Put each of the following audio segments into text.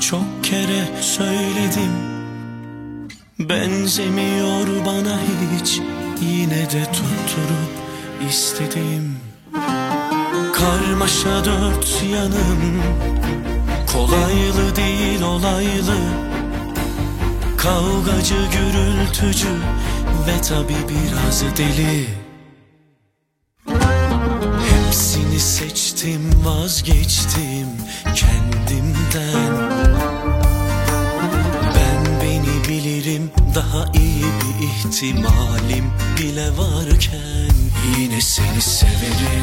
çok kere söyledim, benzemiyor bana hiç, yine de tutturup istedim. Karmaşa dört yanım, kolaylı değil olaylı, kavgacı gürültücü ve tabi biraz deli. Hepsini seçtim, vazgeçtim kendimden. Ben beni bilirim, daha iyi bir ihtimalim bile varken yine seni severim,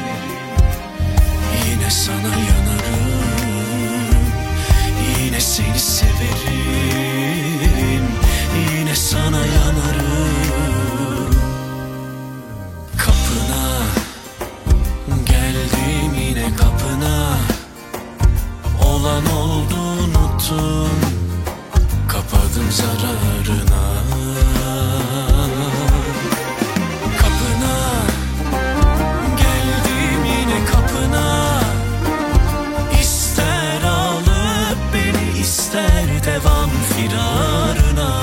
yine sana yanarım, yine seni severim, yine sana yanarım. Kapına geldim, yine kapına, olan oldu unuttum, kapadım zararına. Kapına geldim, yine kapına, ister alıp beni, ister devam firarına.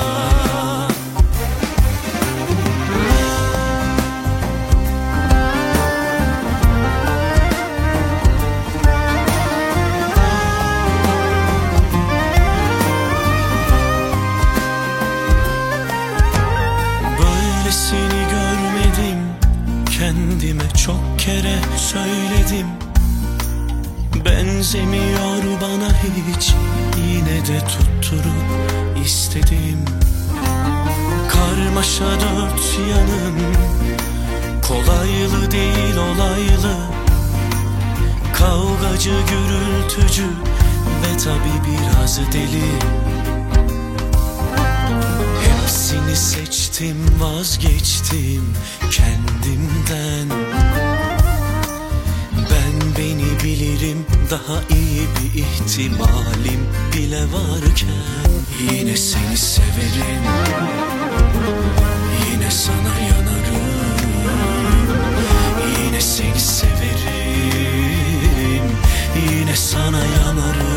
Seni görmedim, kendime çok kere söyledim, benzemiyor bana hiç, yine de tutturup istedim. Karmaşa dört yanım, kolaylı değil olaylı, kavgacı gürültücü ve tabi biraz deli. Hepsini seçtim, vazgeçtim kendimden. Ben beni bilirim, daha iyi bir ihtimalim bile varken yine seni severim, yine sana yanarım, yine seni severim, yine sana yanarım.